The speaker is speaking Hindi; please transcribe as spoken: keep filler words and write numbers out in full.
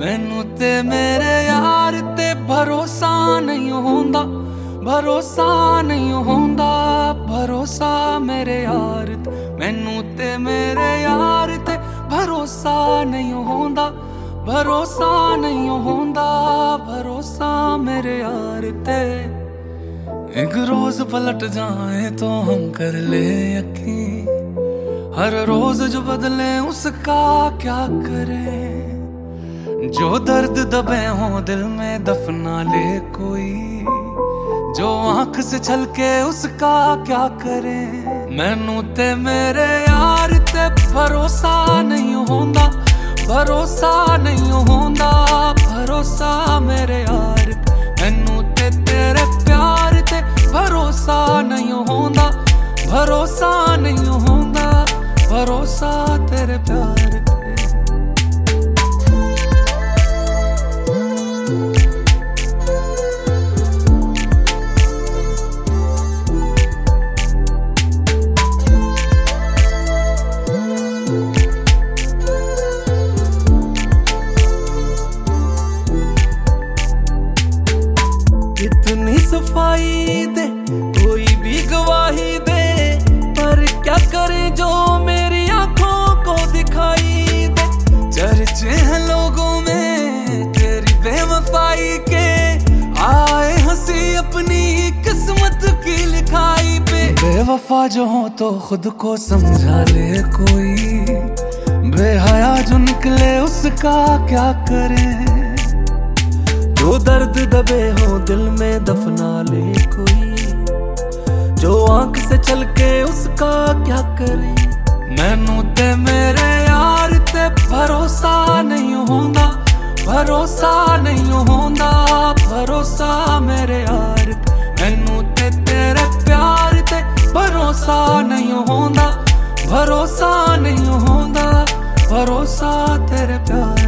मैनू ते मेरे यार ते भरोसा नहीं होंदा, भरोसा नहीं होंदा, भरोसा मेरे यार ते। मैनू ते मेरे यार ते भरोसा नहीं होंदा, भरोसा नहीं होंदा, भरोसा मेरे यार ते। एक रोज पलट जाए तो हम कर ले यकीन, हर रोज जो बदले उसका क्या करें। जो दर्द दबे हो दिल में दफना ले कोई, जो आंख से छलके उसका क्या करें। मैनू ते मेरे यार ते भरोसा नहीं होंदा, भरोसा नहीं होंदा, भरोसा मेरे यार ते। मैनू ते तेरे प्यार ते भरोसा नहीं होंदा, भरोसा नहीं होंदा, भरोसा तेरे प्यार ते। कितनी सफाई दे कोई भी गवाही दे, पर क्या करे जो मेरी आंखों को दिखाई दे। चर्चे हैं लोगों में तेरी बेवफाई के, आए हंसी अपनी किस्मत की लिखाई पे। बेवफा जो हो तो खुद को समझा ले कोई, बेहया जो निकले उसका क्या करे। जो दर्द दबे हो दिल में दफना ले कोई, जो आंख से चल के उसका क्या करे। मैनू ते मेरे यार ते भरोसा नहीं होंदा, भरोसा नहीं होंदा, भरोसा मेरे यार ते। मैनू ते तेरे प्यार ते भरोसा नहीं होंदा, भरोसा नहीं होंदा, भरोसा तेरे प्यार।